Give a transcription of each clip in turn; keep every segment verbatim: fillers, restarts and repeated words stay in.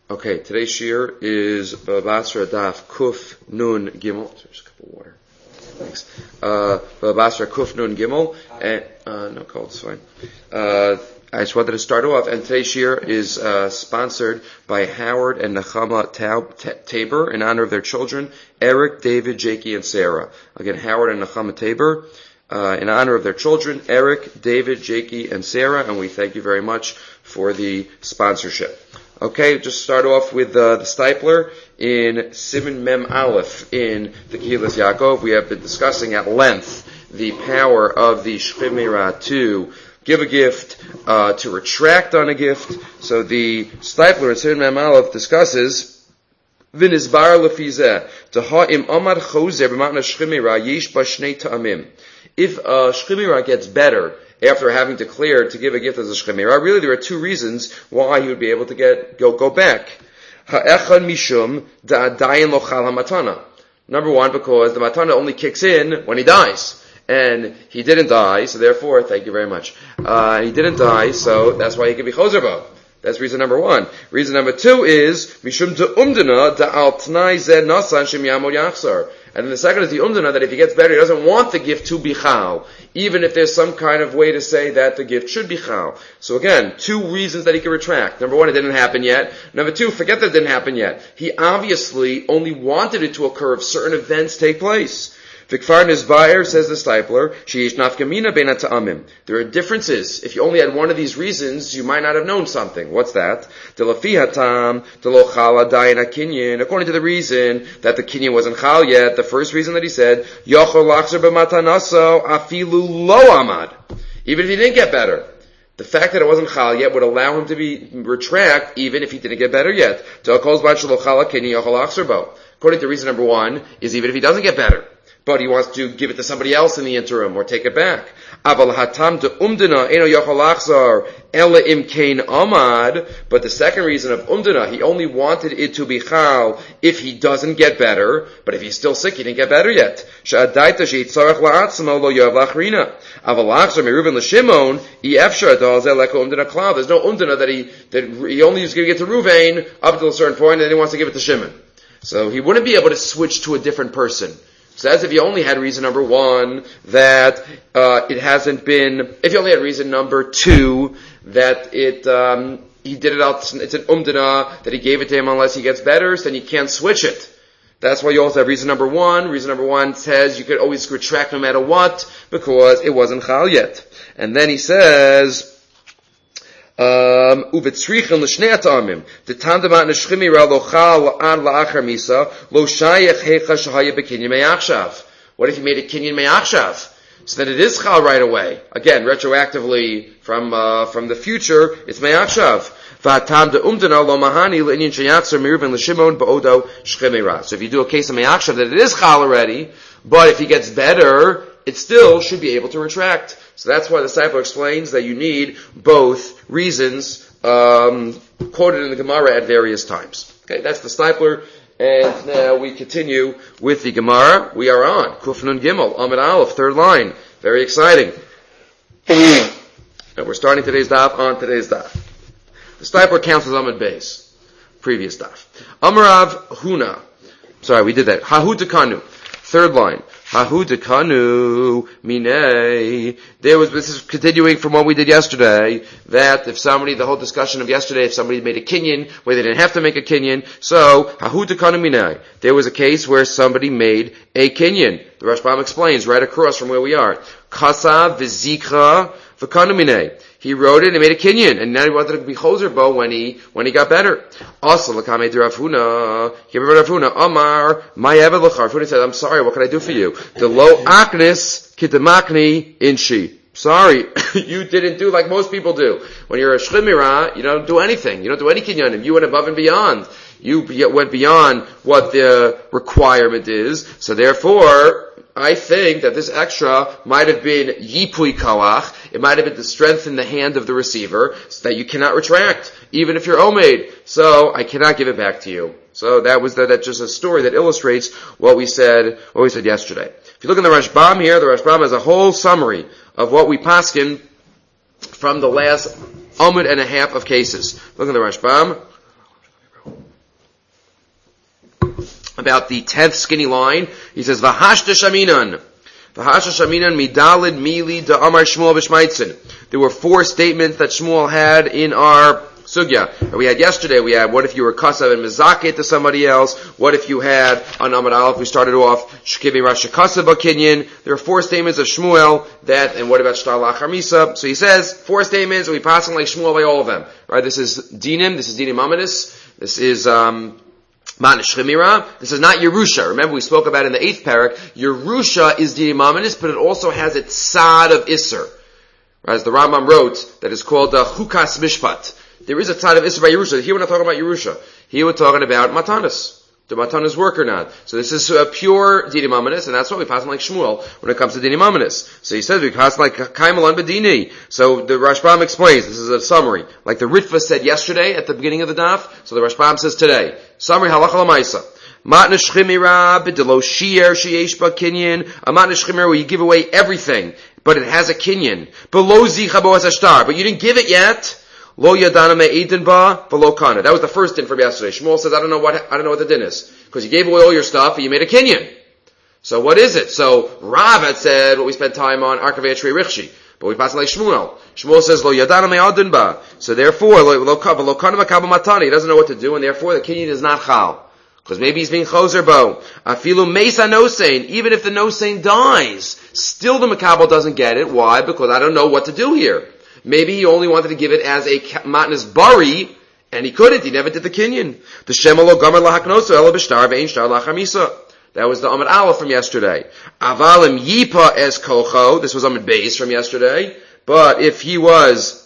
Okay, today's shir is Basra Daf Kuf Nun Gimel. There's a cup of water. Thanks. Uh, Basra Kuf Nun Gimel. And, uh, no cold, it's fine. Uh, I just wanted to start off, and today's shir is uh, sponsored by Howard and Nechama Tabor in honor of their children, Eric, David, Jakey, and Sarah. Again, Howard and Nechama Tabor uh, in honor of their children, Eric, David, Jakey, and Sarah, and we thank you very much for the sponsorship. Okay, just start off with uh, the Stipler in Siman Mem Aleph in the Kehilas Yaakov. We have been discussing at length the power of the Shchimera to give a gift, uh, to retract on a gift. So the Stipler in Siman Mem Aleph discusses V'nizbar lefizeh ha'im amad chozer b'matna Shchimera yesh ba shnei ta'amim. If a Shchimera gets better after having declared to give a gift as a shchemira, really there are two reasons why he would be able to get go go back. Ha'echad mishum da'adayin lochal hamatana. Number one, because the matana only kicks in when he dies, and he didn't die, so therefore, thank you very much. Uh, he didn't die, so that's why he can be chozer bo. That's reason number one. Reason number two is mishum de'umdana da'al tnai zeh nasan shem yamod yachzar. And then the second is the umdana, that if he gets better, he doesn't want the gift to be chal, even if there's some kind of way to say that the gift should be chal. So again, two reasons that he can retract. Number one, it didn't happen yet. Number two, forget that it didn't happen yet. He obviously only wanted it to occur if certain events take place. Vikfar Nizbayer, says the Stipler, sheyesh nafkamina bein ha'ta'amim. There are differences. If you only had one of these reasons, you might not have known something. What's that? Delafi hatam, delo chala dayin hakinyin. According to the reason that the kinyin wasn't chal yet, the first reason that he said, yochol lachzer b'matanaso afilu lo amad. Even if he didn't get better. The fact that it wasn't chal yet would allow him to be retract, even if he didn't get better yet. According to reason number one, is even if he doesn't get better, but he wants to give it to somebody else in the interim or take it back. Aval hatam de umdana eno yochol achzar ela imkein amad. But the second reason of umdana, he only wanted it to be chal if he doesn't get better. But if he's still sick, he didn't get better yet. Sha'adaita she'itzarech la'atzmo lo yav lachrina. Aval achzar meruben l'shimon iefshar dalzeh leko umdana klal. There's no umdana that he that he only is giving it to Ruvain up to a certain point, and then he wants to give it to Shimon. So he wouldn't be able to switch to a different person. So as if you only had reason number one, that uh, it hasn't been, if you only had reason number two, that it, um, he did it out, it's an umdana, that he gave it to him unless he gets better, so then you can't switch it. That's why you also have reason number one. Reason number one says you could always retract no matter what, because it wasn't chal yet. And then he says, Um, uvetzrichen l'shnei ha'ta'amim. The tandemat neshchimira lo chal ad la'achar misa lo shayach hecha shahaya bekinyan me'achshav. What if he made a kinyan me'achshav? So that it is chal right away. Again, retroactively from uh, from the future, it's me'achshav. V'atam de umdana lo mahani l'inyan sheyachzer miruben l'shimon ba'odo shchimira. So if you do a case of me'achshav that it is chal already, but if he gets better, it still should be able to retract. So that's why the Stipler explains that you need both reasons um, quoted in the Gemara at various times. Okay, that's the Stipler, and now we continue with the Gemara. We are on Kuf Nun Gimel, Amid Aleph, third line. Very exciting. And we're starting today's daf on today's daf. The Stipler counts as Amid Beis, previous daf. Amarav Huna. Sorry, we did that. Hahu Dekanu, third line. Hahu dekanu minei. There was, this is continuing from what we did yesterday, that if somebody, the whole discussion of yesterday, if somebody made a kinyan, where they didn't have to make a kinyan, so, hahu dekanu minei. There was a case where somebody made a kinyan. The Rashbam explains, right across from where we are. Kasa v'zikra v'kanu minei. He wrote it and made a kinyan, and now he wanted to be chozer bo when he when he got better. Also, l'kamei de Rav Huna, he ever Rav Huna, Amar, my eved l'char. Rav Huna said, I'm sorry, what can I do for you? The lo aknis kitamakni inshi. Sorry, you didn't do like most people do. When you're a shchimira, you don't do anything. You don't do any kinyanim. You went above and beyond. You went beyond what the requirement is. So therefore, I think that this extra might have been yipui kawach. It might have been to strengthen the hand of the receiver so that you cannot retract, even if you're omeid. So I cannot give it back to you. So that was the, that's just a story that illustrates what we said, what we said yesterday. If you look in the Rashbam here, the Rashbam has a whole summary of what we paskin from the last amud and a half of cases. Look at the Rashbam. about the tenth skinny line. He says, V'hashta shaminan. V'hashta shaminan midalid mili da amar Shmuel b'shmaitzin. There were four statements that Shmuel had in our sugya. We had yesterday, we had, what if you were kasav and mizakeh to somebody else? What if you had, on Amar Aleph, we started off, shkivi rash kasav b'kinyan. There are four statements of Shmuel that, and what about shtar lachar misa? So he says, four statements, and we pass on like Shmuel by all of them. Right, this is dinim, this is dinim amadis, this is, um, Matnish Chimira. This is not Yerusha. Remember, we spoke about in the eighth parak. Yerusha is dinim amadis, but it also has its sad of Isser. Right, as the Rambam wrote, that is called uh, Chukas Mishpat. There is a tzad of Isser by Yerusha. Here we're not talking about Yerusha. Here we're talking about Matanas. Do Matanas work or not? So this is a pure dinim amadis, and that's why we pass on like Shmuel when it comes to dinim amadis. So he says we pass like Kaimalan Bedini. So the Rashbam explains, this is a summary. Like the Ritva said yesterday at the beginning of the daf, so the Rashbam says today. Summary, halacha l'maisa. Matnish chimira b'delo shi'er sheyesh ba kinyan. A matnish chimira where you give away everything, but it has a kinyan. Below zicha bo ashtar, but you didn't give it yet. Lo yadana me'edin ba v'lo kana. That was the first din from yesterday. Shmuel says, I don't know what, I don't know what the din is. Because you gave away all your stuff and you made a kinyan. So what is it? So Rav had said what we spent time on, Arkavei Trei Richshi. But we pass it like Shmuel. Shmuel says, Lo yadana me'edin ba. So therefore, lo kana makabel matani. He doesn't know what to do, and therefore the kinyan is not chal. Because maybe he's being choser bo. Afilu mesa nosein. Even if the nosein dies, still the makabel doesn't get it. Why? Because I don't know what to do here. Maybe he only wanted to give it as a matnas bari, and he couldn't. He never did the kinyan. The shemalo gomer lahaknoso ela b'shtar ve'ein shtar lachamisa. That was the Amud Aleph from yesterday. Avalim yipa es kocho. This was Amud Beis from yesterday. But if he was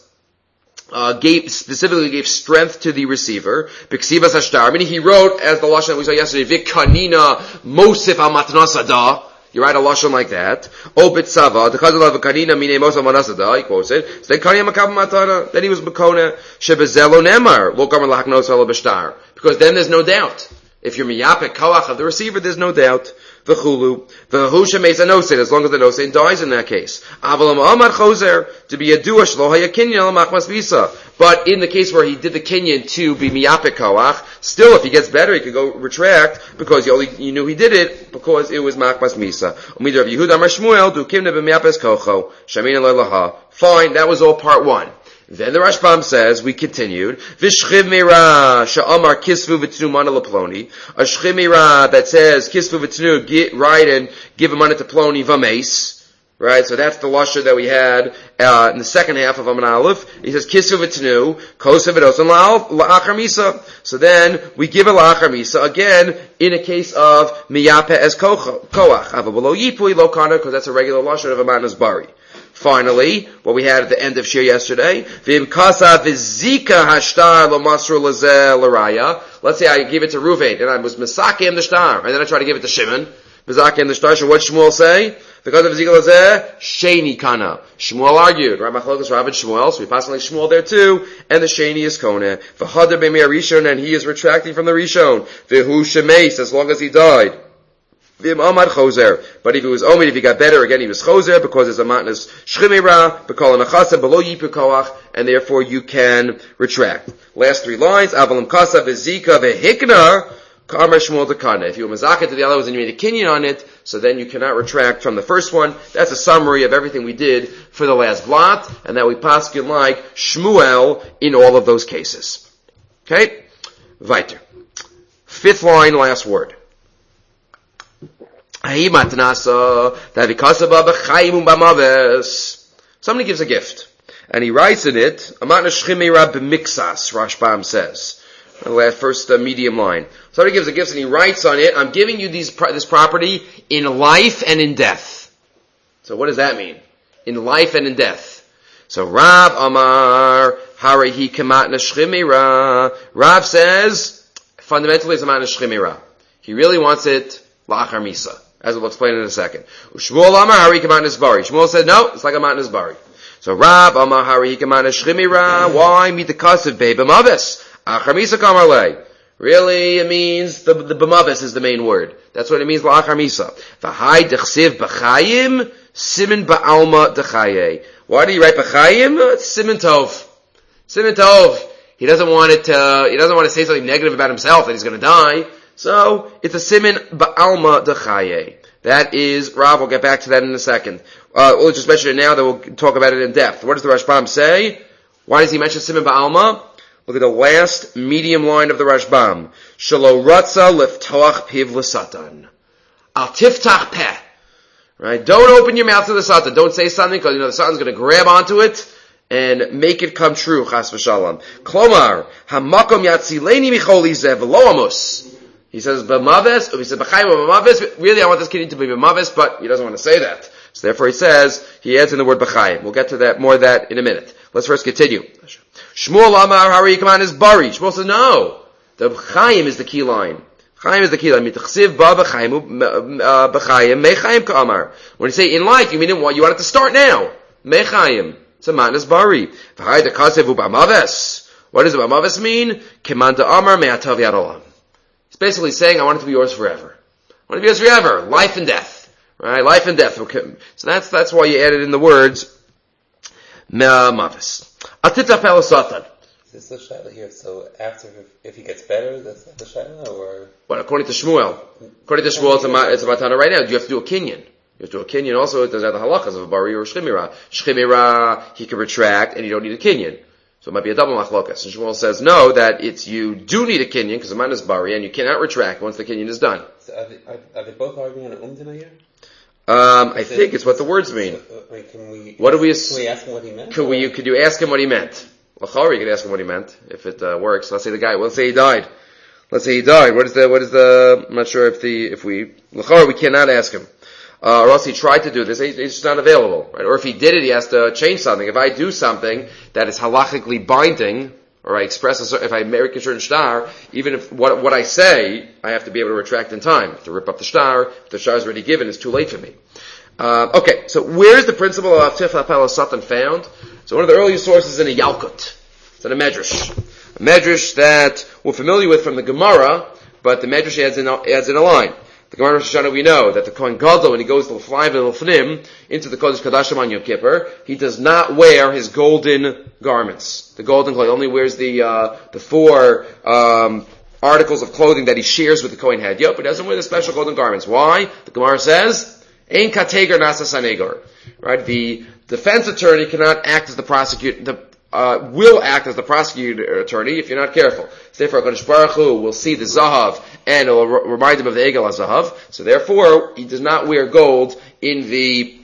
uh, gave specifically gave strength to the receiver, b'ksivas hashtar. Meaning he wrote, as the lashon that we saw yesterday, v'kanina mosif al matnasada. You write a lashon like that. O bitzava, the chazal of kanina mine mosif al matnasada. He quotes it. So then kanina makab matana. Then he was makona shebezelo nemar lo gomer lahaknos ela b'shtar. Because then there's no doubt. If you're miyapek kawach of the receiver, there's no doubt. V'chulu. V'hu shemeisa nosein, as long as the nosein dies in that case. Avalam amar choser, to be a duash lo haya kinyan l'machmas bisa. But in the case where he did the kinyan to be miyapek kawach, still if he gets better, he could go retract, because you only, you knew he did it, because it was machmas misa. Umidr of Yehuda amar Shmuel, du kimna b'miyapes kocho, shamin ale'laha. Fine, that was all part one. Then the Rashbam says, we continued, V'shchiv meira sha'amar kisvu v'tnu mana leploni. A shchiv meira that says, kisvu v'tnu, get right and give a money to ploni v'meis. Right, so that's the lusher that we had uh, in the second half of Amud Aleph. He says, kisvu v'tnu, kosev v'dosan la'achar misa. So then, we give a la'achar misa, again, in a case of miyape es koach. Avabalo yipui lo kana, because that's a regular lusher of a matnas bari. Finally, what we had at the end of Shir yesterday, V'im kasa v'zika hashtar lo masru lazeh l'raya. Let's say I give it to Ruvain, and I was mesakim the shtar, and then I try to give it to Shimon. Mesakim the shtar, so what Shmuel say? Because of v'zika lazeh, sheni kana. Shmuel argued, right? Machlokas Rav and Shmuel, so we pass on like Shmuel there too, and the sheni is kone. V'chadar b'mei rishon, and he is retracting from the rishon. V'hu shemeis, as long as he died. But if he was omid, if he got better, again he was choser, because it's a matnas shchimira, b'kol anachasa, below yipu koach, and therefore you can retract. Last three lines, avalim kasa v'zika v'hikna, k'amar shmuel dekana. If you were mazaka to the other ones and you made a kinyan on it, so then you cannot retract from the first one. That's a summary of everything we did for the last blot, and that we paskin like Shmuel in all of those cases. Okay? Weiter. Fifth line, last word. Somebody gives a gift, and he writes in it, Rashbam says, the first uh, medium line. Somebody gives a gift and he writes on it, I'm giving you these, this property in life and in death. So what does that mean? In life and in death. So Rav Amar, Harihi Kamatna Shchimira. Rav says, fundamentally it's a matna shchimira. He really wants it la'achar misa, as we'll explain in a second. Shmuel Amar Hari Kamatna Bari. Shmuel said, no, it's like a matna bari. So Rav Amar Hari Kamatna Shchimira. Why meet the kasev be b'mavis? Achar misa kamar lei. Really, it means the, the b'mavis is the main word. That's what it means la'achar misa. V'hai dechsiv b'chayim simin ba'alma dechaye. Why do you write b'chayim? It's simin tov. Simin tov. He doesn't want it to, he doesn't want to say something negative about himself that he's going to die. So, it's a simin ba'alma dechaye. That is, Rav, we'll get back to that in a second. Uh, we'll just mention it now, then we'll talk about it in depth. What does the Rashbam say? Why does he mention simin ba'alma? Look at the last medium line of the Rashbam. Shelo ratza liftoach piv l'satan. Al tiftach peh. Right? Don't open your mouth to the satan. Don't say something, because you know the satan's going to grab onto it and make it come true. Chas v'shalom. Klomar hamakom yatzileni micholi zev v'lo amos. He says b'maves. He says b'chayim b'maves. Really, I want this kid to be b'maves, but he doesn't want to say that. So therefore, he says he adds in the word b'chayim. We'll get to that more of that in a minute. Let's first continue. Shmuel Amar Hari Kaman is Bari. Shmuel says no. The b'chayim is the key line. Chaim is the key line. Mitachsiv ba b'chayim b'chayim mechayim ka'amar. When you say in life, you mean in what? You want it to start now. Mechayim. It's a man is Bari. V'hay dekasev u'b'amaves. What does b'amaves mean? Keman da'amar me'atav yad olam. It's basically saying, I want it to be yours forever. I want it to be yours forever. Life and death. Right? Life and death. So that's, that's why you added in the words, me'amaves. Atitaf el-satan. Is this the shaila here? So after, if, if he gets better, that's not the shaila, or? Well, according to Shmuel. According to Shmuel, it's a, it's a matana right now. You have to do a kinyan. You have to do a kinyan also. It does have the halachas of a bari or a shchimira. Shchimira, he can retract, and you don't need a kinyan. So it might be a double machlokas. And Shmuel says, no, that it's, you do need a kinyan, because the man is bari, and you cannot retract once the kinyan is done. So are they, are, are they both arguing on an umdina here? Um, I think it's what the words mean. So, wait, can we, what do we, can we ask him what he meant? Could we, could you ask him what he meant? L'chari, you could ask him what he meant, if it, uh, works. Let's say the guy, let's say he died. Let's say he died. What is the, what is the, I'm not sure if the, if we, l'chari, we cannot ask him. Uh, or else he tried to do this, he's just not available, right? Or if he did it, he has to change something. If I do something that is halachically binding, or I express a, if I make a certain shtar, even if what, what I say, I have to be able to retract in time. To rip up the shtar, if the shtar is already given, it's too late for me. Uh, okay, so where's the principle of Tifla Pela Satan found? So one of the earliest sources is in a Yalkut. It's in a Medrash. A Medrash that we're familiar with from the Gemara, but the Medrash adds in, adds in a line. The Gemara Rosh Hashanah, we know that the Kohen Gadol, when he goes to L'flaim and L'fnim, into the Kodesh Kodashim on Yom Kippur, he does not wear his golden garments. The golden clothing, only wears the, uh, the four, um, articles of clothing that he shares with the Kohen Hedyot, but he doesn't wear the special golden garments. Why? The Gemara says, Ein kateger nasa sanegor. Right? The defense attorney cannot act as the prosecutor, the, uh, will act as the prosecutor attorney if you're not careful. So therefore, HaKadosh Baruch Hu will see the Zahav and it will r- remind him of the Egel HaZahav. So therefore, he does not wear gold in the,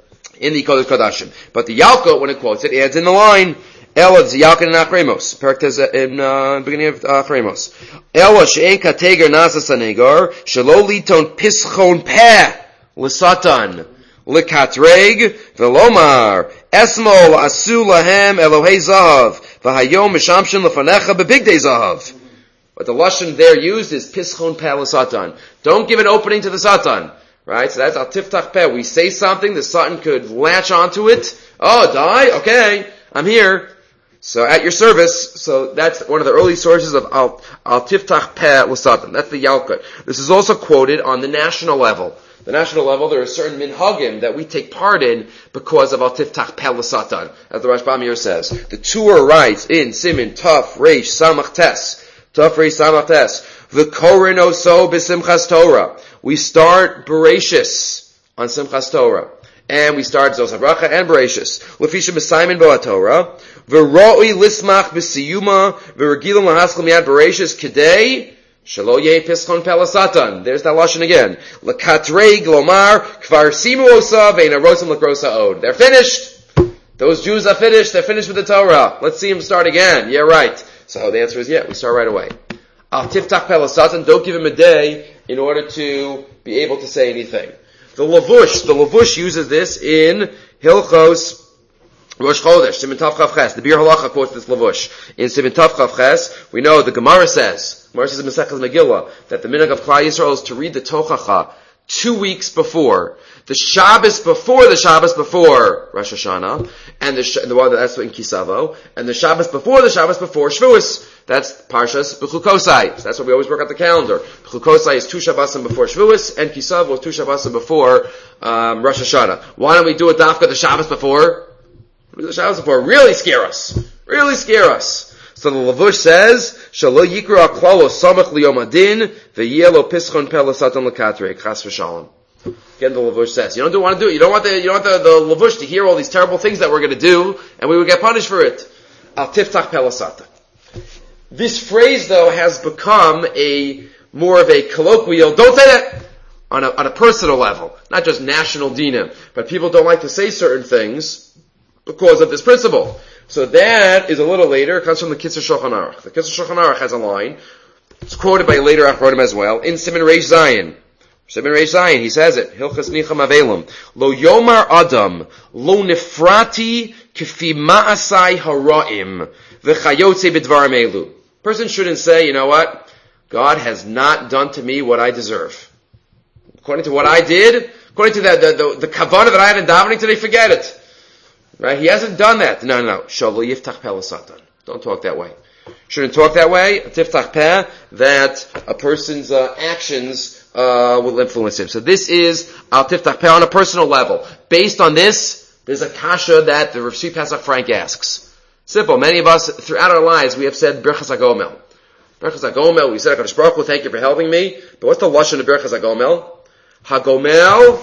in the Kodesh Kodashim. But the Yalkut, when it quotes it, adds in the line, Ela Yalkut in Achremos. Paraktes in, uh, beginning of Achremos. Ela she'en kateger nasa sanegor, shelo liton pischon peh. L'satan, l'katreg, v'lomar, esmol asu lahem Elohei zahav, v'hayom mishamshin lefanecha bebigdei zahav. What the lashon there used is pischon peh l'satan. Don't give an opening to the satan, right? So that's al tiftach peh. We say something, the satan could latch onto it. Oh, die? Okay, I'm here. So at your service. So that's one of the early sources of al al tiftach peh l'satan. That's the Yalkut. This is also quoted on the national level. The national level, there are certain minhagim that we take part in because of al tiftach peh l'satan, as the Rashbam here says. The Torah writes in Simin Taf Reish Samach Tes, Taf Reish Samach Tes, v'korin oso b'simchas Torah. We start Bereshis on Simchas Torah, and we start Zos HaBracha and Bereshis. L'fisha b'saymin bo HaTorah, v'ro'i lismach b'siyuma, v'regilim lahaskal miyad Bereshis kedei, Shelo yeh pischon peh l'satan. There's that lashon again. L'katrei glomar kvar simu osa ve'ina rosim l'krosa od. They're finished. Those Jews are finished. They're finished with the Torah. Let's see them start again. Yeah, right. So the answer is yeah. We start right away. Al tiftach peh l'satan. Don't give him a day in order to be able to say anything. The Lavush, the Lavush uses this in Hilchos Rosh Chodesh, Siman Tav Chav Ches. The Bir Halacha quotes this Lavush. In Siman Tav Chav Ches, we know the Gemara says, Gemara says in Masechtas Megillah, that the minhag of Klal Yisrael is to read the Tochacha two weeks before. The Shabbos before the Shabbos before Rosh Hashanah, and the, the one that's in Kisavo, and the Shabbos before the Shabbos before Shavuos. That's Parshas B'chukosai. So that's what we always work out the calendar. B'chukosai is two Shabbosim before Shavuos, and Kisavo is two Shabbosim before um, Rosh Hashanah. Why don't we do it dafka the Shabbos before? The Shabbos before really scare us. Really scare us. So the Lavush says, Shalo yikra klalo samach liyom adin, v'yelo pischon pel satan lekatrei, chas v'shalom. Again, the Lavush says, you don't want to do it. You don't want the, you don't want the, the Lavush to hear all these terrible things that we're going to do, and we would get punished for it. Al tiftach pel satan. This phrase, though, has become a more of a colloquial, don't say that, on a, on a personal level, not just national dinim, but people don't like to say certain things because of this principle. So that is a little later, it comes from the Kitzur Shulchan Aruch. The Kitzur Shulchan Aruch has a line, it's quoted by later Achronim as well, in Siman Reish Zayin. Siman Reish Zayin, he says it, Hilchas Nicham Avelim, Lo Yomar Adam, Lo Nefrati Kefi Ma'asai Hara'im, V'chayotze B'dvarim Elu. Person shouldn't say, you know what, God has not done to me what I deserve. According to what I did, according to the, the, the, the kavanah that I had in davening today, forget it. Right? He hasn't done that. No, no, no. Shalo yiftach peh l'satan. Don't talk that way. Shouldn't talk that way. Tiftach peh, that a person's uh, actions uh, will influence him. So this is al tiftach peh on a personal level. Based on this, there's a kasha that the Rav Shri Pesach Frank asks. Simple. Many of us, throughout our lives, we have said Birchas HaGomel. Birchas HaGomel, we said, HaKadosh Baruch Hu, thank you for helping me. But what's the lashon of Birchas HaGomel? HaGomel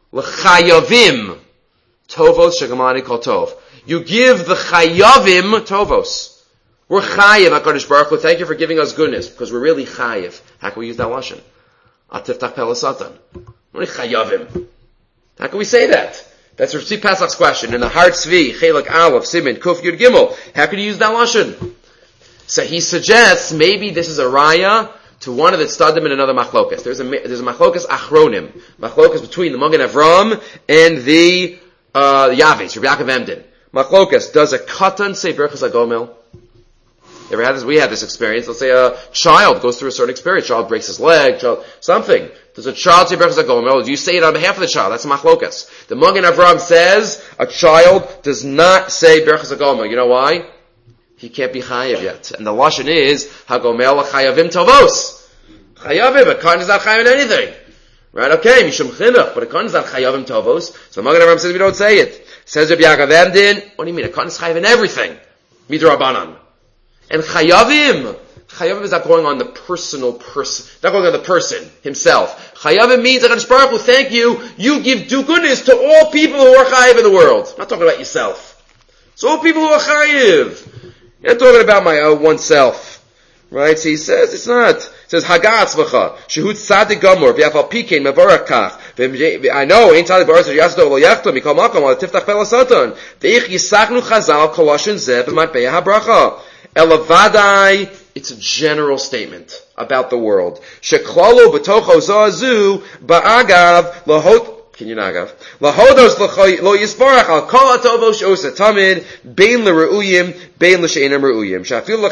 l'chayavim tovos shegamani kol tov. You give the chayavim tovos. We're chayiv, HaKadosh Baruch Hu, thank you for giving us goodness, because we're really chayiv. How can we use that lashon? Atiftach peh l'satan. We're chayavim. How can we say that? That's Rav Tzvi Pesach's question. In the Har Tzvi, Chelak Aleph, Siman, Kuf, Yud, Gimel. How can you use that lashon? So he suggests maybe this is a raya to one of the tzadim in another machlokas. There's a there's a machlokas achronim, machlokas between the Magen Avram and the uh, Yavis, Rabbi Yaakov Emden. Machlokas, does a katan say Birchas HaGomel? Ever had this? We had this experience. Let's say a child goes through a certain experience. Child breaks his leg, child something. Does a child say Birchas HaGomel? Do you say it on behalf of the child? That's a machlokas. The Magen Avram says a child does not say Birchas HaGomel. You know why? He can't be chayav yet. And the lashon is, HaGomel chayavim tovos. Chayavim, a kohen is not chayav in anything. Right? Okay, mishum chinuch, but a kohen is not chayavim tovos. So the Magen Avram says we don't say it. Says Rabbi Yaakov Emden, what do you mean? A kohen is chayav in everything. Midrabanan. And chayavim, chayavim is not going on the personal person, not going on the person himself. Chayavim means, HaKadosh Baruch Hu, thank you, you give do goodness to all people who are chayav in the world. I'm not talking about yourself. It's all people who are chayav. You're not talking about my own oneself. Right? So he says, it's not. He says, Hagatz v'cha, shehut tzadik gomor, v'yafal pikein mevorach kach, I know, ain't tzadik baras yasdo lo yachto, mikol makom, al tiftach peh l'satan, v'ich yisachnu chazal koloshin zeh b'matpeya habracha. Elavadai, it's a general statement about the world. Sheklalo b'tocho zoazu, ba'agav, lahot, Can you nagav? Lahodos lo yisbarach al kol atovo she'osa tamid bein l're'uyim bein l'she'enam re'uyim shafilu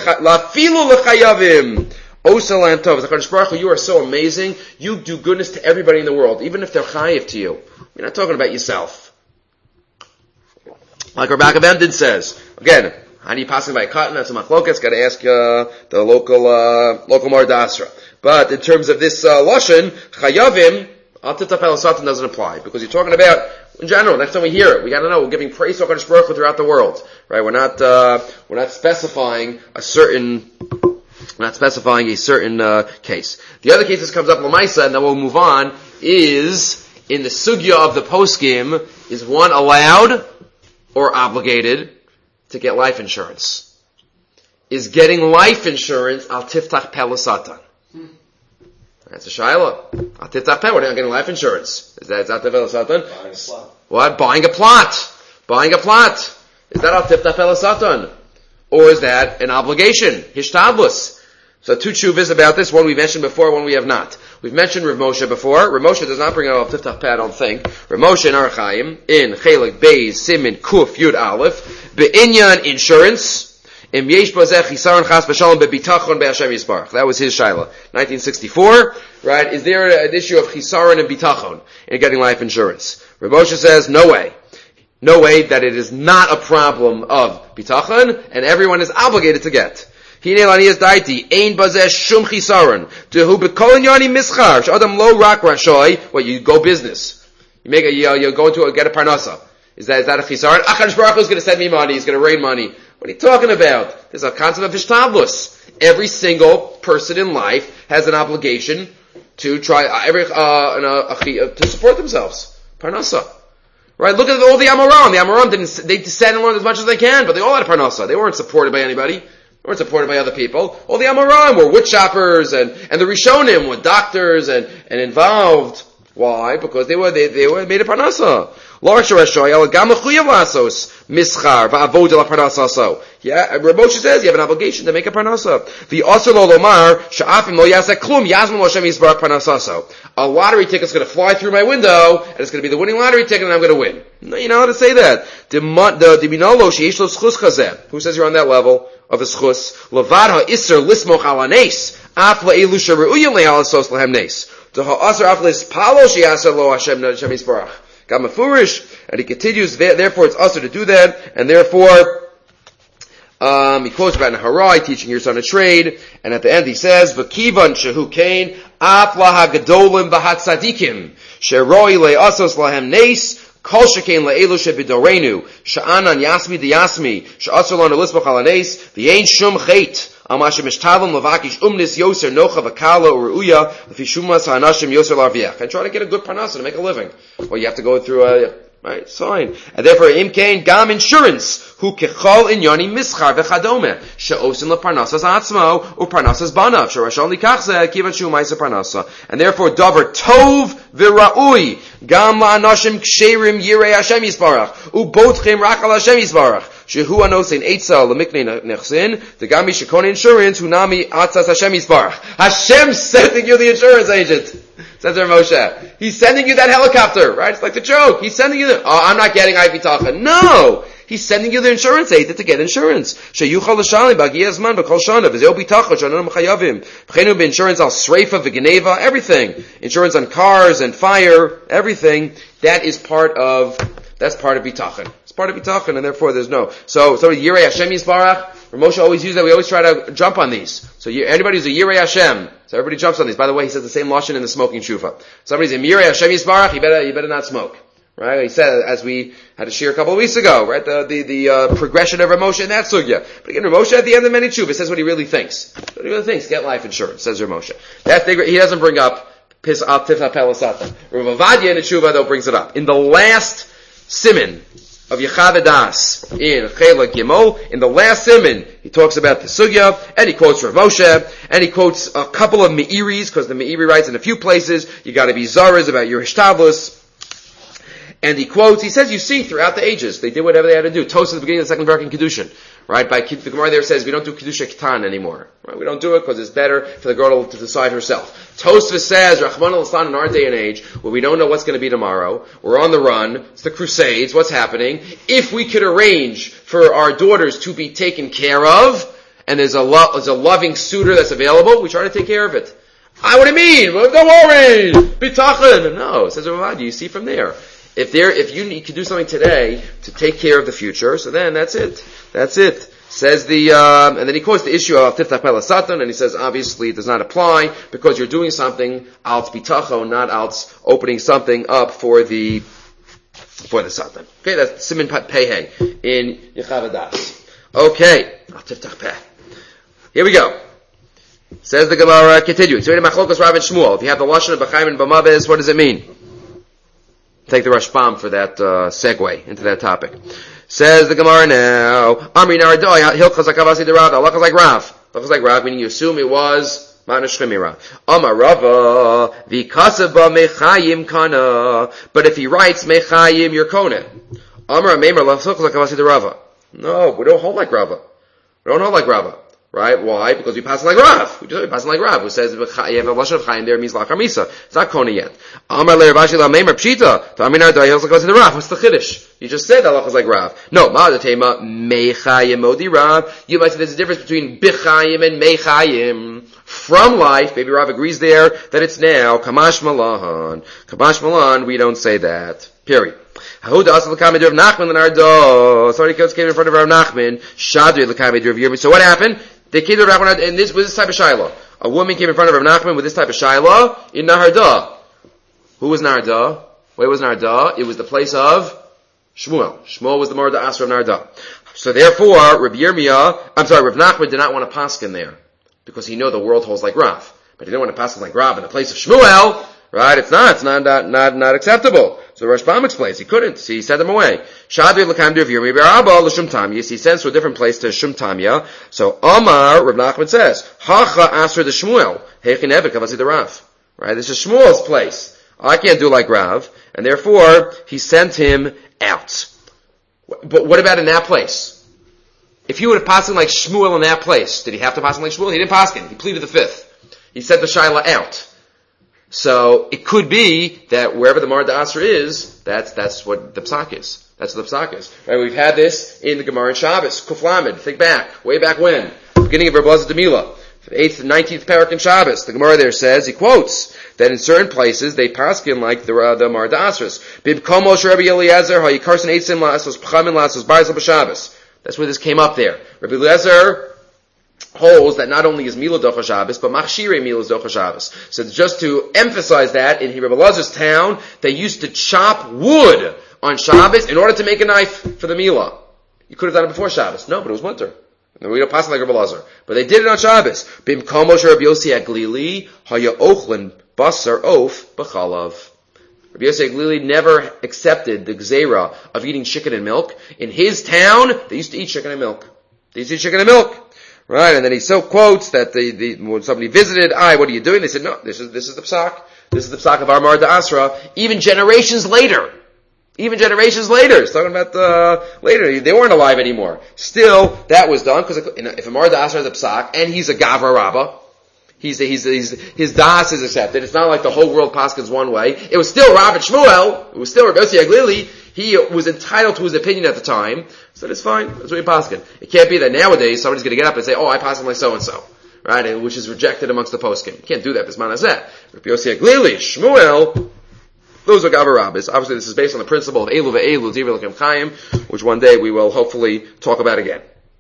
l'chayavim osa lam tov. HaKadosh Baruch Hu, you are so amazing. You do goodness to everybody in the world, even if they're chayiv to you. You're not talking about yourself. Like Rabbi Yaakov Emden says, again, how do you pass by a cotton? That's a machlokas. Got to ask uh, the local uh, local mardasra. But in terms of this uh, lashon chayavim, Al Tiftach Peh L'Satan doesn't apply, because you're talking about, in general, next time we hear it, we gotta know, we're giving praise to HaKadosh Baruch Hu throughout the world. Right? We're not, uh, we're not specifying a certain, we're not specifying a certain, uh, case. The other case that comes up, L'maisa, and then we'll move on, is, in the sugya of the poskim, is one allowed, or obligated, to get life insurance? Is getting life insurance, Al Tiftach Peh L'Satan? That's a shayla. Atiftach peh, we're not getting life insurance. Is that, is that the Satan? Buying a plot. What? Buying a plot. Buying a plot. Is that Atiftach peh Satan? Or is that an obligation? Hishtadlus. So two tshuvas about this. One we mentioned before, one we have not. We've mentioned Rav Moshe before. Rav Moshe does not bring out Atiftach peh, I don't think. Rav Moshe in Archaim, in Chelik Beis, Simin, Kuf, Yud Aleph, Be'inyan insurance, that was his shaila. nineteen sixty-four, right? Is there an issue of chisaron and bitachon in getting life insurance? Rav Moshe says, no way. No way that it is not a problem of bitachon, and everyone is obligated to get. What, you go business. You make a, you, you go into a, get a parnasa. Is that, is that a chisaron? HaKadosh Baruch Hu is going to send me money, he's going to rain money. What are you talking about? There's a concept of hishtadlus. Every single person in life has an obligation to try uh, every uh, uh, uh, to support themselves. Parnasa. Right? Look at all the Amoram. The Amoram didn't, they sat and learned as much as they can, but they all had Parnasa. They weren't supported by anybody. They weren't supported by other people. All the Amoram were wood choppers, and, and the Rishonim were doctors and, and involved. Why? Because they were, they, they were made a Parnasa. Yeah, Rav Moshe says you have an obligation to make a parnasa. The asur lo lomar she'afim lo yaseh klum yazmin lo Hashem yisbarach parnasaso. A lottery ticket's going to fly through my window, and it's going to be the winning lottery ticket, and I'm going to win. No, you're not allowed to say that. The the binalo sheyesh lo schus chazeh. Who says you're on that level of a schus? Levad ha'isser lismoch ala nes af la'elu she'reuyim le'alasos lahem nes. The ha'asur af lispalo she'yaseh lo Hashem Hashem yisbarach. Got mafurish, and he continues, therefore it's usher to do that, and therefore, um, he quotes about Naharai, teaching your son a trade, and at the end he says, V'kivan shehu kain, af laha gadolim v'hat tzadikim, sheroi le'asos lahem nes, kol shekain le'elu shebidorenu, sha'anan yasmi d'yasmi, she'asur lana lisbach ala nes, v'yein shum chet, Amashem Ishtalim Lavakish Umnis Yoser Nocha Vakala Uruya Fishumas Hanashim Yoser Larviach. And try to get a good parnasa to make a living. Well, you have to go through a right, it's fine. And therefore Imkain Gam Insurance, who Kechol Inyani Mischar Vechadome, She'osin La Parnasas Atzmo, or Parnasas Banav, Sherashal Nikachze, Kivan Shumaisa Parnasa. And therefore Dover Tov V'Ra'ui, Gam La'anashim Ksherim Yirei Hashem Yisbarach, Ubotchem Rachal Hashem Yisbarach. Shehu anosin eitza lemiknei nechsin. The gami shekoni insurance hunami atzas Hashem yisbarach. Hashem's sending you the insurance agent. Says Rav Moshe. He's sending you that helicopter, right? It's like the joke. He's sending you the, oh, I'm not getting I P Tacha. No! He's sending you the insurance agent to get insurance. Sheyuchal l'shalim b'giyazman b'kol shana v'zeo b'tacha shana m'chayavim. B'chenu b'insurance al sreifa v'geneva, everything. Insurance on cars and fire, everything. That is part of, that's part of bitachon. Part of bitachon, and therefore there's no. So, so Yirei Hashem Yisbarach, Moshe always uses that. We always try to jump on these. So anybody who's a Yirei Hashem, so everybody jumps on these. By the way, he says the same lashon in the smoking shuvah. Somebody's a Yirei Hashem Yisbarach, you better, you better not smoke. Right? He said, as we had to share a couple of weeks ago, right? The, the, the, uh, progression of Rav Moshe in that sugya. But again, Rav Moshe at the end of many shuvah says what he really thinks. What he really thinks, get life insurance, says Rav Moshe. That thing, he doesn't bring up Pis Al Tifha Pelasata. Rav Avadia in the shuvah though brings it up. In the last siman of Yechavedas in Chelak Yemol, in the last siman, he talks about the sugya, and he quotes Rav Moshe, and he quotes a couple of Me'iris, because the Me'iri writes in a few places, you gotta be zaras about your hishtadlus, and he quotes, he says, you see, throughout the ages, they did whatever they had to do. Toast at the beginning of the second parak in Kedushin. Right? By the Gemara there says, we don't do Kedusha K'tan anymore. Right? We don't do it because it's better for the girl to decide herself. Tosfos says, Rahman al-Islam in our day and age, where we don't know what's going to be tomorrow, we're on the run, it's the Crusades, what's happening? If we could arrange for our daughters to be taken care of, and there's a, lo- there's a loving suitor that's available, we try to take care of it. I, what do you mean? Well, don't worry! Bitachon! No, says Ravad, you see from there. If there, if you need to do something today to take care of the future, so then that's it. That's it. Says the, um, and then he quotes the issue of Tiftach Pela Satan, and he says obviously it does not apply because you're doing something als bitacho, not als opening something up for the, for the Satan. Okay, that's Siman Pehe in Yechavedas. Okay, Tiftach Peh. Here we go. Says the Gemara, continuing. So in Machlokas Rav and Shmuel, if you have the Lashon of B'chaim and B'mavez, what does it mean? Take the Rashbam for that uh, segue into that topic. Says the Gemara now, Amri Naradoi, Hilchas HaKavasi de Rav, Halachas like Rav. Halachas like Rav, meaning you assume it was Ma'ana Shchemira. Amar Rava, V'kasaba Mechayim Kana. But if he writes Mechayim, you're Kona. Amar Amemar, Halachas HaKavasi de Rava. No, we don't hold like Rava. We don't hold like Rava. Right? Why? Because we pass like Rav. We just pass like Rav, who says you have a lashon of Chaim there means lachar misa. It's not Kona yet. Amar leRavashi laMeimer pshita. Ta'aminar da'yos goes to the Rav. What's the chiddush? You just said that lachar is like Rav. No, ma'adatema mechayim odi Rav. You might say there's a difference between bichayim and mechayim. From life, maybe Rav agrees there that it's now kamash malan. Kamash malan, we don't say that. Period. Hahuda asal l'kamedur of Nachman l'nardo. Somebody came in front of Rav Nachman. Shadri l'kamedur of Yirmi. So what happened? They came to Rav Nachman, and this was this type of shiloh. A woman came in front of Rav Nachman with this type of shiloh in Naharda. Who was Naharda? Where was Naharda? It was the place of Shmuel. Shmuel was the Morda Asra of Naharda. So therefore, Rabbi Yirmiyah, I'm sorry, Rav Nachman did not want to paskin there, because he knew the world holds like Rav. But he didn't want to paskin like Rav in the place of Shmuel, right? It's not, it's not, not, not, not acceptable. So Rosh Bam explains, he couldn't, so he sent them away. Shadri l'kamdi Rav Yirmiyah b'Rabba l'Shum Tamya, he sends to a different place to Shum Tamya. So Amar, Rav Nachman says, Hacha asr de Shmuel, Hechin Evet kavasi de Rav. Right? This is Shmuel's place. I can't do like Rav, and therefore, he sent him out. But what about in that place? If he would have passed like Shmuel in that place, did he have to pass like Shmuel? He didn't pass him. He pleaded the fifth. He sent the Shaila out. So, it could be that wherever the Marad Asr is, that's, that's what the Psak is. That's what the Psak is. Right? We've had this in the Gemara in Shabbos, Kuf Lamed, think back, way back when, beginning of Reb Elazar Demila. The eighth and nineteenth parak in Shabbos, the Gemara there says, he quotes, that in certain places, they paskin like the, uh, the Marad Asras. Bib Komo Rabbi Eliezer, ha yikarsin eitzim la'asos p'chamin la'asos barzal b'Shabbos. That's where this came up there. Rabbi Eliezer holds that not only is Mila Docha Shabbos, but Machshirei Mila is Docha Shabbos. So just to emphasize that, in Rabbi Elazar's town, they used to chop wood on Shabbos in order to make a knife for the Mila. You could have done it before Shabbos. No, but it was winter. And we don't pass it like Rabbi Elazar. But they did it on Shabbos. Bim Komo Rabbi Yossi Aglili, haya ochlin basar of b'chalav. Rabbi Yossi Aglili never accepted the gzeira of eating chicken and milk. In his town, they used to eat chicken and milk. They used to eat chicken and milk. Right? And then he so quotes that the, the, when somebody visited, "Aye, what are you doing?" They said, "No, this is, this is the psak. This is the psak of our Marad Asra." Even generations later. Even generations later, it's talking about, uh, later, they weren't alive anymore. Still, that was done, because if a Marad Asra is a psak, and he's a Gavra Rabbah, he's, he's, he's, his das is accepted. It's not like the whole world paskins one way. It was still Rav and Shmuel. It was still Rabbi Yossi Aglili. He was entitled to his opinion at the time. So that's fine. That's what he paskin. It can't be that nowadays somebody's going to get up and say, "Oh, I paskin like so and so," right? Which is rejected amongst the poskim. You can't do that. This manazeh. Rabbi Yossi Aglili, Shmuel, those are Gavra Rabbis. Obviously, this is based on the principle of Elu ve'elu, Divrei L'Kem Chaim, which one day we will hopefully talk about again.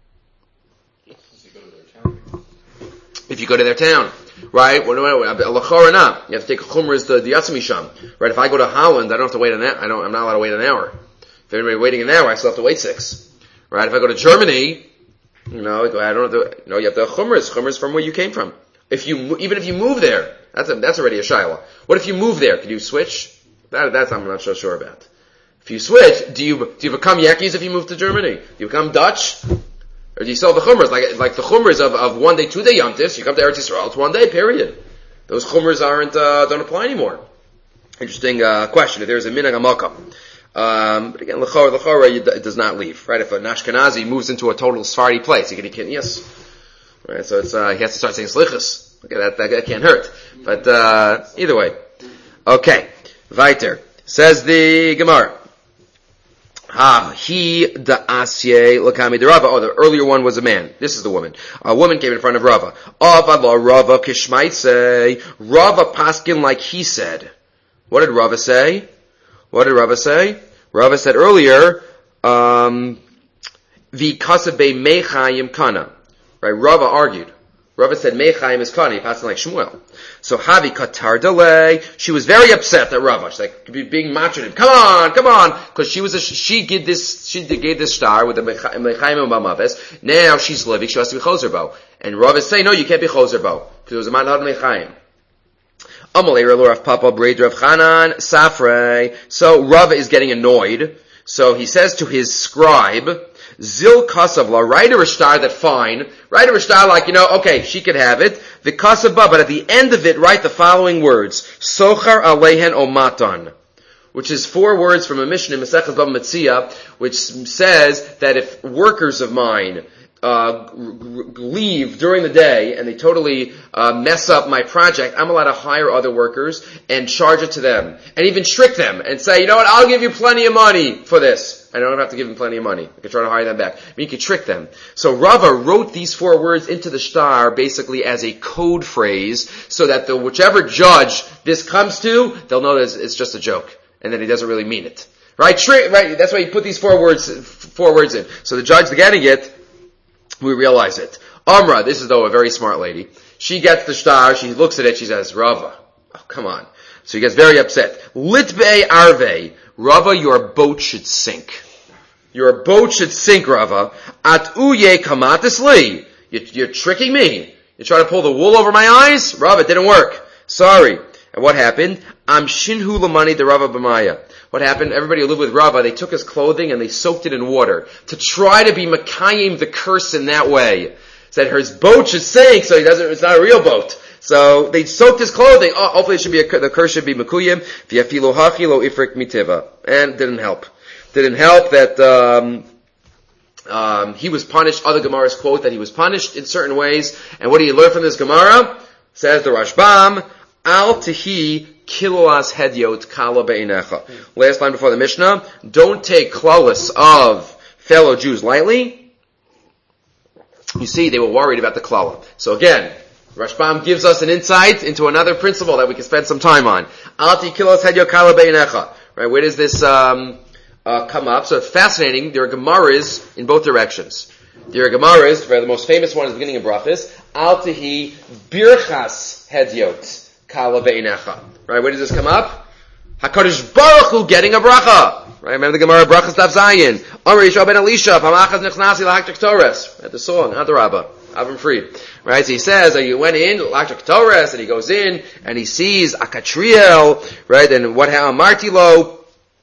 If you go to their town, right? What do I, you have to take a chumras to the Yatzimisham, right? If I go to Holland, I don't have to wait an hour. I don't, I'm not allowed to wait an hour. If anybody's waiting an hour, I still have to wait six, right? If I go to Germany, you know, I don't have to, you know, you have to chumras, chumras from where you came from. If you, even if you move there, that's a, that's already a shayla. What if you move there? Can you switch? That, that's I'm not so sure about. If you switch, do you, do you become Yankees if you move to Germany? Do you become Dutch? Or do you sell the chumras? Like, like the chumras of, of one day, two day yomtis, you come to Eretz Yisrael, it's one day, period. Those chumras aren't, uh, don't apply anymore. Interesting, uh, question. If there's a minhag hamakam. Um, but again, l'chora, l'chora, it does not leave, right? If an Ashkenazi moves into a total Sephardi place, he can, he can, yes. Right? So it's, uh, he has to start saying slichus. Okay, that, that, that can't hurt. But, uh, either way. Okay. Weiter. Says the Gemara. Ha, he da asye lakami de Rava. Oh, the earlier one was a man. This is the woman. A woman came in front of Rava. Avadla Rava kishmaitse. Rava paskin like he said. What did Rava say? What did Rava say? Rava said earlier, um, v'kasabe mechayim kana. Right? Rava argued. Rava said mechayim is kana. He passed like Shmuel. So Havi Katar delay. She was very upset that Rava. She's like being macho to him. Come on, come on, because she was a, she did this. She gave this star with the Mechayim and Bamaves. Now she's living. She has to be Chozerbo. And Rava is saying, no, you can't be Chozerbo because it was a Manhad Mechayim. Amalei Rav Papa Braid Rav Chanan Safrei. So Rava is getting annoyed. So he says to his scribe, Zil Kasavla, write a rishtar that fine. Write a rishtar like, you know, okay, she could have it. The Kasavba, but at the end of it, write the following words. Sochar Alehen Omatan. Which is four words from a Mishnah in Masechtas Bava Metzia, which says that if workers of mine uh leave during the day and they totally uh mess up my project, I'm allowed to hire other workers and charge it to them. And even trick them and say, you know what, I'll give you plenty of money for this. I don't have to give them plenty of money. I can try to hire them back. I mean, you can trick them. So Rava wrote these four words into the shtar basically as a code phrase so that the whichever judge this comes to, they'll know that it's just a joke and that he doesn't really mean it. Right? Trick, right? That's why you put these four words, four words in. So the judge getting it, we realize it. Amra, this is though a very smart lady. She gets the shtar, she looks at it, she says, Rava, oh, come on. So he gets very upset. Litbe arve, Rava, your boat should sink. Your boat should sink, Rava. At uye kamatisli. You're tricking me. You're trying to pull the wool over my eyes? Rava, it didn't work. Sorry. And what happened? Am shinhu lamani de Rava b'maya. What happened? Everybody who lived with Rava, they took his clothing and they soaked it in water to try to be makayim the curse in that way. Said his boat should sink, so he doesn't. It's not a real boat. So they soaked his clothing. Oh, hopefully it should be a, the curse should be makuyim. V'yafilu hachi lo ifrik mitiva, and it didn't help. Didn't help that um, um, he was punished. Other Gemaras quote that he was punished in certain ways. And what do you learn from this Gemara? Says the Rashbam, al tehi kiloas hedyot kala be'inecha. Last line before the Mishnah, don't take klaus of fellow Jews lightly. You see, they were worried about the klala. So again, Rashbam gives us an insight into another principle that we can spend some time on. Al tehi kiloas hedyot kala be'inecha. Right? Where does this um, uh, come up? So it's fascinating. There are Gemaras in both directions. There are Gemaras, where the most famous one is the beginning of Brachas. Al tehi birchas hedyot kala be'inecha. Right, where does this come up? HaKadosh Baruch Hu getting a bracha. Right, remember the Gemara Brachas Daf Zayin. Amar Yishua ben Elisha, Pamachas Nechnasi L'Haktik Torres. At the song, Adarabba, Avram Fried. Right, so he says that you went in, L'Haktik Torres, and he goes in, and he sees Akatriel, right, and what how Martilo,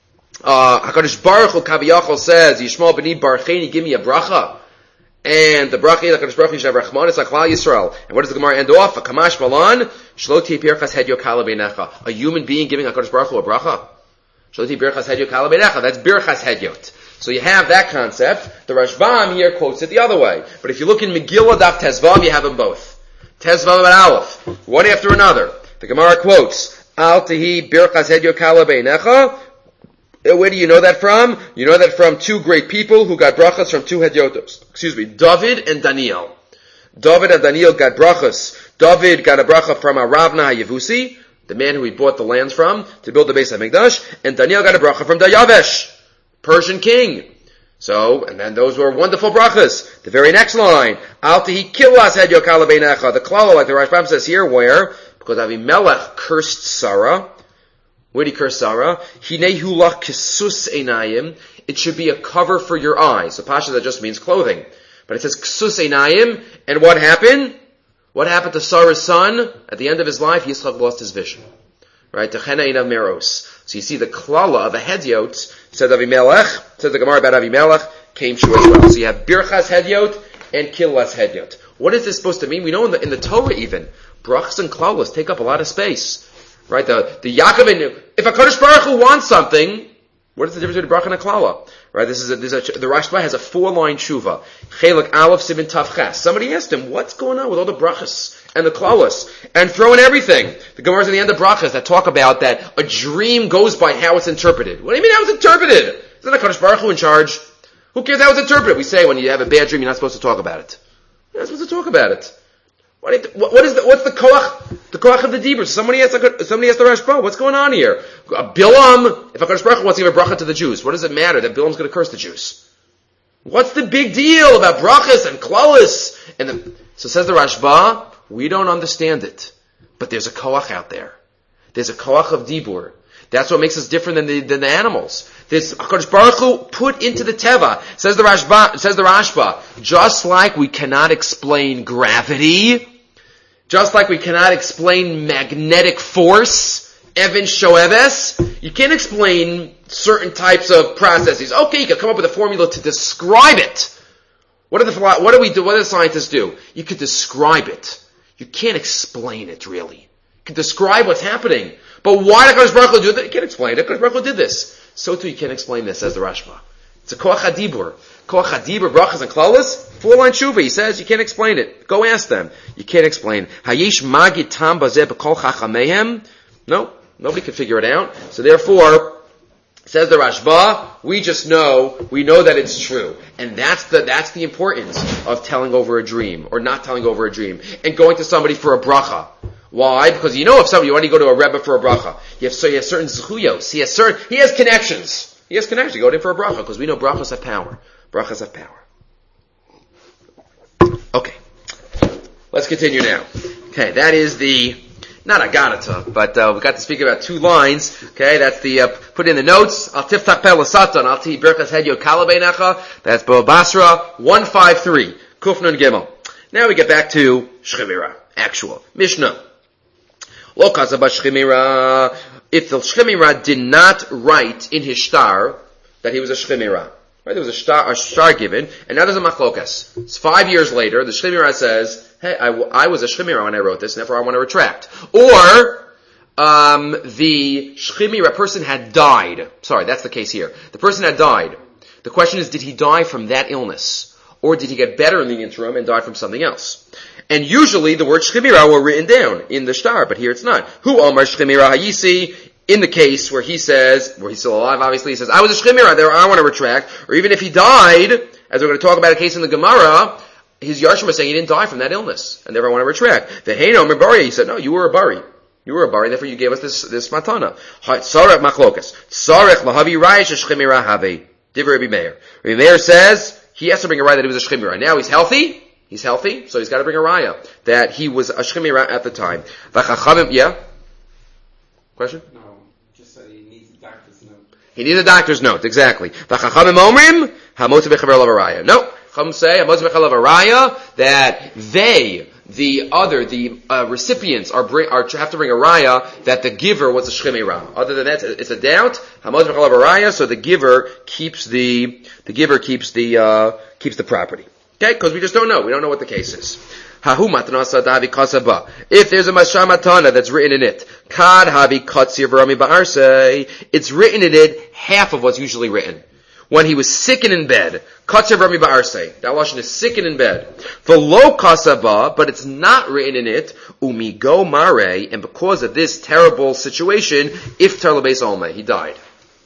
uh, HaKadosh Baruch Hu Kaviyachol says, Yishmael b'ni barcheni, give me a bracha. And the bracha, the Kadosh Baruch Hu Yishav Rachman, it's like Klal Yisrael. And what does the Gemara end off? A kamash malan, shloti pirchas hedyo kala beinecha. A human being giving a Kadosh Baruch Hu a bracha. Shloti pirchas hedyo kala beinecha. That's birchas hedyot. So you have that concept. The Rashbam here quotes it the other way. But if you look in Megillah Daf Tezvav, you have them both. Tezvav and Aleph. One after another. The Gemara quotes, Al tehi birchas hedyo kala beinecha. Where do you know that from? You know that from two great people who got brachas from two hedyotos. Excuse me, David and Daniel. David and Daniel got brachas. David got a bracha from Aravna HaYevusi, the man who he bought the lands from to build the Beis HaMikdash, and Daniel got a bracha from Dayavesh, Persian king. So, and then those were wonderful brachas. The very next line, Al tehi kilas hedyo kala beinecha. The klala, like the Rashbam says here, where? Because Avimelech cursed Sarah. Where did he curse Sarah? Hinehu lach kisus einayim. It should be a cover for your eyes. So Pasha, that just means clothing. But it says kisus einayim. And what happened? What happened to Sarah's son? At the end of his life, Yitzchak lost his vision. Right? Techena einav meros. So you see the klala of a hedyot, says Avimelech, says the Gemara about Avimelech, came true as well. So you have birchas hedyot and killas hedyot. What is this supposed to mean? We know in the, in the Torah even, brachas and klalas take up a lot of space. Right, the, the Yaakov, and if a Kadosh Baruch Hu wants something, what is the difference between bracha and a klala? Right, this is a, this is a, the Rashba has a four-line tshuva. Chelak Aleph Simin Tav Ches. Somebody asked him, what's going on with all the brachas and the klalas? And throw in everything. The Gemara's in the end of brachas that talk about that a dream goes by how it's interpreted. What do you mean how it's interpreted? Isn't a Kadosh Baruch Hu in charge? Who cares how it's interpreted? We say when you have a bad dream, you're not supposed to talk about it. You're not supposed to talk about it. What is, what is the, what's the koach, the koach of the Dibur? Somebody asked, somebody asked the Rashba, what's going on here? Bilam, if a Kadosh Baruch Hu wants to give a bracha to the Jews, what does it matter that Bilam's going to curse the Jews? What's the big deal about brachas and klalis? And the, so says the Rashba, we don't understand it. But there's a koach out there. There's a koach of Dibur. That's what makes us different than the, than the animals. This HaKadosh Baruch Hu put into the teva. Says the Rashba, says the Rashba, just like we cannot explain gravity, just like we cannot explain magnetic force, Evan Shoeves, you can't explain certain types of processes. Okay, you can come up with a formula to describe it. What do the what do we do? What do the scientists do? You can describe it. You can't explain it really. You can describe what's happening. But why did HaKadosh Baruch Hu do that? You can't explain it. HaKadosh Baruch Hu did this. So too you can't explain this, says the Rashba. It's a koach hadibur. Koach hadibur, brachas and klalas, four line tshuva. He says you can't explain it. Go ask them. You can't explain. Hayesh magid tam bazeh b'kol chachamehem. No, nobody can figure it out. So therefore, says the Rashba, we just know, we know that it's true. And that's the, that's the importance of telling over a dream, or not telling over a dream, and going to somebody for a bracha. Why? Because you know if somebody, you want to go to a Rebbe for a bracha, you have, so you have certain zechuyos, he has certain, he has connections. He has connections. You go in for a bracha, because we know brachas have power. Brachas have power. Okay. Let's continue now. Okay, that is the Not Agadata, but uh, we got to speak about two lines. Okay, that's the uh, put in the notes. Al tiftach pel satan, al ti berchas hedyo kalabeinecha. That's Bo Basra one five three. Kufnun Gimel. Now we get back to Shchemira, actual Mishnah. Lo kasaba Shchemira. If the Shchemira did not write in his shtar that he was a Shchemira, right? There was a shtar, a shtar given, and now there's a machlokas. It's five years later. The Shchemira says, hey, I, w- I was a Shchemira when I wrote this, and therefore I want to retract. Or, um, the Shchemira person had died. Sorry, that's the case here. The person had died. The question is, did he die from that illness? Or did he get better in the interim and die from something else? And usually the word Shchemira were written down in the shtar, but here it's not. Hu Omar Shchemira Hayisi, in the case where he says, where he's still alive, obviously, he says, I was a Shchemira, there I want to retract. Or even if he died, as we're going to talk about a case in the Gemara, his Yarshim was saying he didn't die from that illness, and therefore I want to retract. The Heino Mibari, he said, no, you were a Bari. You were a Bari, therefore you gave us this, this matana. Tzarech machlokas. Tzarech lahavi rayish shchemira have. Divrei Rabbi Meir. Rabbi Meir says, he has to bring a raya that he was a shchemira. Now he's healthy, he's healthy, so he's got to bring a raya that he was a shchemira at the time. V'chachamim, yeah? Question? No, just that he needs a doctor's note. He needs a doctor's note, exactly. V'chachamim omrim, hamotz v'chaver lav raya. No. Chum say, that they, the other, the uh, recipients are, bring, are have to bring a raya that the giver was a shchemira. Other than that, it's a doubt. So the giver keeps the the giver keeps the uh, keeps the property. Okay, because we just don't know. We don't know what the case is. If there's a mashamatana that's written in it, kad havi katsir v'rami ba'arsei, it's written in it half of what's usually written. When he was sick and in bed, Katsav Rami Ba'arsei. That lashon is sick and in bed. V'lo kasaba, but it's not written in it. Umi go mare, and because of this terrible situation, if terlabeis olme, he died.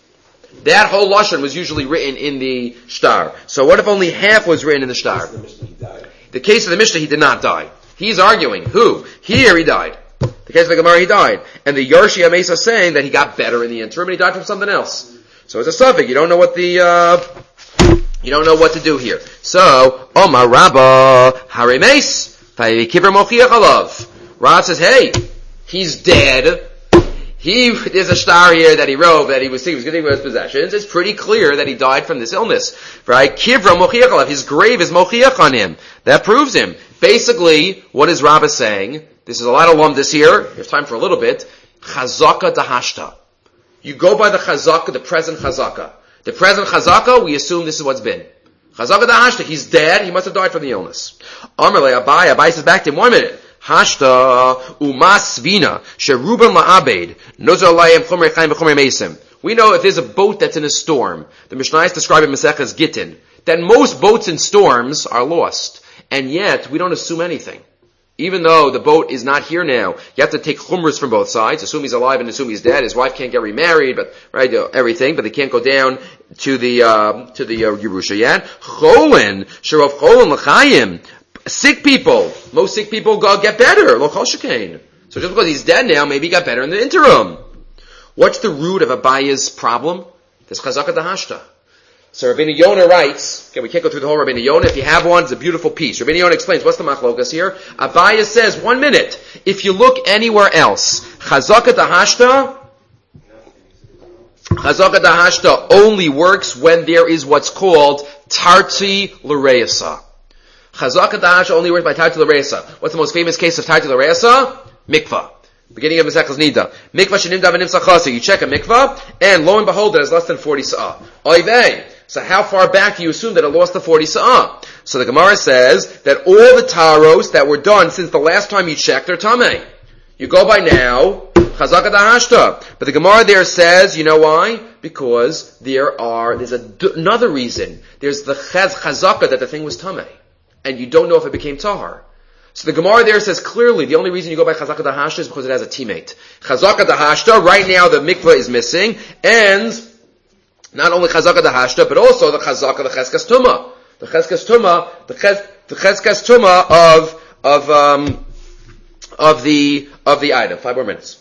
That whole lashon was usually written in the shtar. So what if only half was written in the shtar? The case of the Mishnah, he did not die. He's arguing. Who? Here he died. The case of the Gemara, he died. And the Yarshi Amesa is saying that he got better in the interim and he died from something else. So it's a suffix. You don't know what the, uh, you don't know what to do here. So, Omar Rabba, Harimes, Kiver Mochiach Alav. Rav says, hey, he's dead. He, there's a star here that he wrote that he was, he was getting his possessions. It's pretty clear that he died from this illness. Right? Kivra Mochiach Alav. His grave is Mochiach on him. That proves him. Basically, what is Rabba saying? This is a lot of lumdis here. There's time for a little bit. Chazaka Dahashta. You go by the chazaka, the present chazaka. The present chazaka, we assume this is what's been. Chazaka da hashta, he's dead, he must have died from the illness. Amarle Abai, Abai says back to him, one minute. Hashta umas svina, sherubam la'abed, nozar layim chomer chaim v'chomer mesim. We know if there's a boat that's in a storm, the Mishnayos describe it Masechas Gittin, that most boats in storms are lost. And yet, we don't assume anything. Even though the boat is not here now, you have to take chumras from both sides. Assume he's alive and assume he's dead. His wife can't get remarried, but right, uh, everything. But they can't go down to the uh, to the uh, Yerusha yet. Cholin, sherav cholin l'chayim. Sick people, most sick people go get better. Lo chol shekain. So just because he's dead now, maybe he got better in the interim. What's the root of Abaya's problem? This chazaka dahashta. So Rabbeinu Yonah writes, okay, we can't go through the whole Rabbeinu Yonah. If you have one, it's a beautiful piece. Rabbeinu Yonah explains, what's the machlokas here? Abaya says, one minute, if you look anywhere else, Chazaka Dahashta, Chazaka Dahashta only works when there is what's called Tarti L'Reisa. Chazaka Dahashta only works by Tarti L'Reisa. What's the most famous case of Tarti L'Reisa? Mikvah. Beginning of Mesechus Nida. Mikvah shenimda v'nimsa chasa. You check a mikvah, and lo and behold, it has less than forty sa'ah. Oy vey. So how far back do you assume that it lost the forty sa'ah? So the Gemara says that all the taros that were done since the last time you checked are tamei. You go by now, chazaka dahashta. But the Gemara there says, you know why? Because there are, there's a, another reason. There's the chaz, chazaka that the thing was tamei. And you don't know if it became tahar. So the Gemara there says clearly the only reason you go by chazaka dahashta is because it has a teammate. Chazaka dahashta, right now the mikvah is missing, and not only chazaka dahashta, but also the chazaka, the cheskas tumah. The cheskas tumah, the ches, the cheskas tumah of, of, um, of the, of the item. Five more minutes.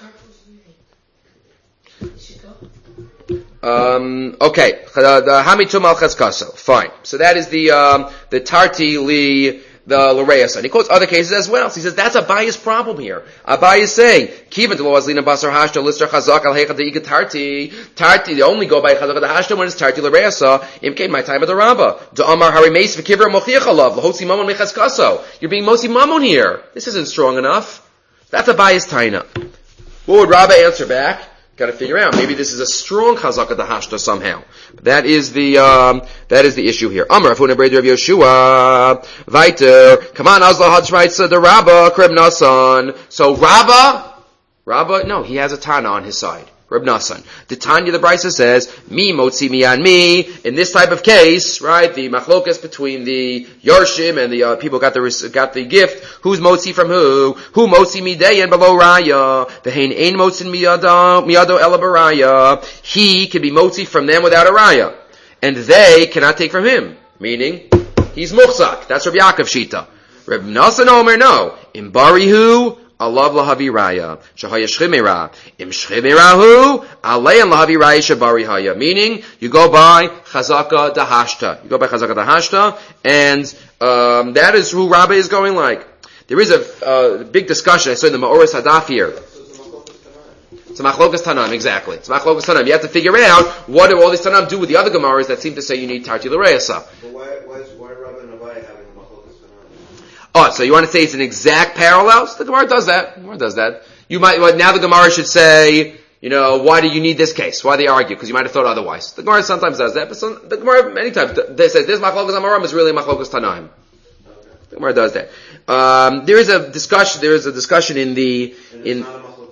Um, okay. The hami tumah al cheskaso. Fine. So that is the, um, the tarti li, the L'Reasa. And he quotes other cases as well. So he says that's Abaye's problem here. Abaye is saying, Kivan Delo Azlina Basar Hashta Lister Chazak Al Hecha Deiga Tarti. Tarti, they only go by Chazak the Hashta when it's Tarti L'Reasa. Imke, my time of the Rabbah. Do Amar Hari Meis V'Kibra Mochiach Alav. L'Hotzi Mamon Mechaz Kaso. You're being Mosi Mamon here. This isn't strong enough. That's Abaye's Taina. What would Rabbah answer back? Got to figure out. Maybe this is a strong chazaka dahashta somehow. That is the um, that is the issue here. Amar Afuna Breder of Yeshua. Weiter. Come on, Azla Hadshmaitza the Rabbah Reb Nasan. So Rabbah, Rabbah, no, he has a Tana on his side. Reb Nasan. The Tanya, the Brisa says, mi motzi mi an mi. In this type of case, right, the machlokas between the Yarshim and the uh, people got the got the gift. Who's motzi from who? Who motzi mi dayan below raya? Vehein ein motzin miyado miyado ela baraya. He can be motzi from them without a raya, and they cannot take from him. Meaning, he's muchzak. That's Reb Yaakov Shita. Reb Nasan Omer no. In barihu. Alav lahavi raya, shahaya shchimera. Im shchimerahu, alein lahavi raya shabari haya. Meaning, you go by chazaka dahashta. You go by chazaka dahashta, and um, that is who Rabbah is going like. There is a uh, big discussion. I saw in the Ma'oris Hadaf here. It's a machlokas tanam, exactly. It's a machlokas tanam. You have to figure out what do all these tanam do with the other gemaras that seem to say you need tarti l'reasa. But why, why is why Rabbah and Abaye having the machlokas tanam? Oh, so you want to say it's an exact parallel? So the Gemara does that. The Gemara does that. You might, well, now the Gemara should say, you know, why do you need this case? Why they argue? Because you might have thought otherwise. The Gemara sometimes does that, but some, the Gemara many times they says this machlokas amaram is really machlokas tanaim. The Gemara does that. Um, there is a discussion. There is a discussion in the in.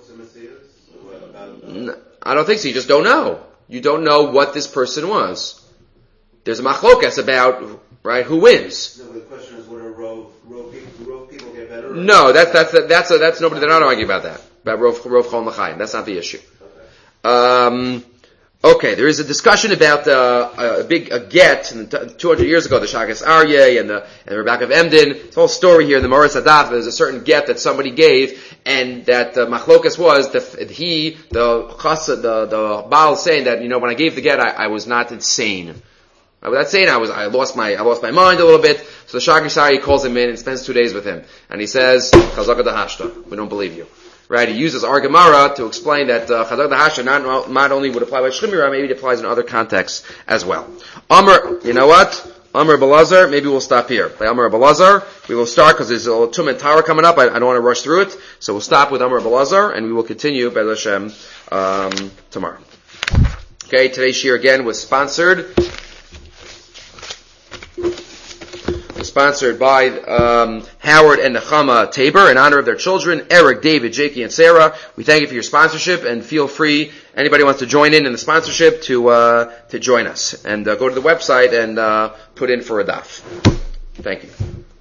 I don't think so. You just don't know. You don't know what this person was. There's a machlokas about right who wins. No, the question is, what are rov rov people, rov people get better? No, that's that's that's a, that's nobody. They're not arguing about that. About rov rov chol machayim. That's not the issue. Okay. Um, okay, there is a discussion about uh, a big a get two hundred years ago, the Shagas Aryeh and the and the Rebbe of Emden. It's a whole story here in the Moritz Hadaf. There's a certain get that somebody gave, and that the uh, machlokas was that he the chasa the the Baal saying that you know when I gave the get I, I was not insane. Without saying I was, I lost my, I lost my mind a little bit. So the Shagri Shari calls him in and spends two days with him, and he says, "Chazaka dahashta, we don't believe you." Right? He uses our Gemara to explain that uh, Chazaka dahashta not, not only would apply by Shchimira, maybe it applies in other contexts as well. Amr, you know what? Amr Balazar, maybe we'll stop here. By Amr Balazar, we will start because there's a Tum and Tara coming up. I, I don't want to rush through it, so we'll stop with Amr Balazar, and we will continue by Hashem um, tomorrow. Okay, today's shir again was sponsored. Sponsored by um, Howard and Nechama Tabor in honor of their children, Eric, David, Jakey, and Sarah. We thank you for your sponsorship, and feel free, anybody who wants to join in in the sponsorship, to uh, to join us. And uh, go to the website and uh, put in for a daf. Thank you.